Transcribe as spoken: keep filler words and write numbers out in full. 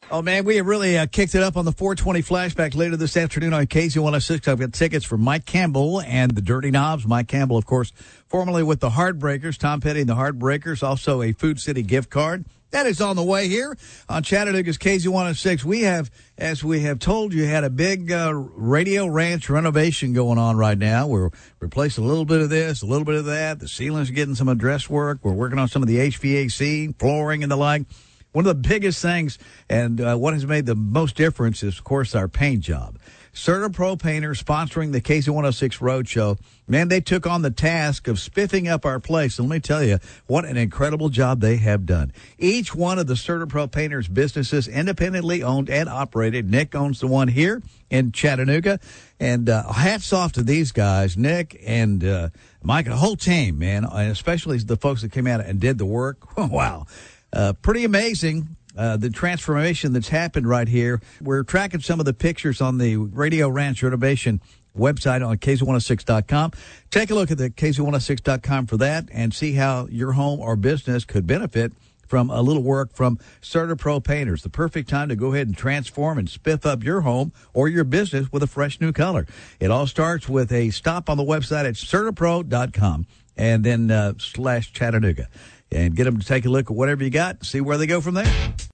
Oh, man, we have really uh, kicked it up on the four twenty flashback later this afternoon on K Z one oh six. I've got tickets for Mike Campbell and the Dirty Knobs. Mike Campbell, of course, formerly with the Heartbreakers. Tom Petty and the Heartbreakers. Also a Food City gift card. That is on the way here on Chattanooga's K Z one oh six. We have, as we have told you, had a big uh, Radio Ranch renovation going on right now. We're replacing a little bit of this, a little bit of that. The ceiling's getting some address work. We're working on some of the H V A C, flooring and the like. One of the biggest things and uh, what has made the most difference is, of course, our paint job. CertaPro Painters sponsoring the K Z one oh six Roadshow. Man, they took on the task of spiffing up our place. And let me tell you, what an incredible job they have done. Each one of the CertaPro Painters businesses independently owned and operated. Nick owns the one here in Chattanooga. And uh, hats off to these guys, Nick and uh, Mike, and the whole team, man, and especially the folks that came out and did the work. Wow. Uh, pretty amazing, uh, the transformation that's happened right here. We're tracking some of the pictures on the Radio Ranch Renovation website on K Z one oh six dot com. Take a look at the K Z one oh six dot com for that and see how your home or business could benefit from a little work from CertaPro Painters. The perfect time to go ahead and transform and spiff up your home or your business with a fresh new color. It all starts with a stop on the website at CertaPro dot com and then uh, slash Chattanooga. And get them to take a look at whatever you got, see where they go from there.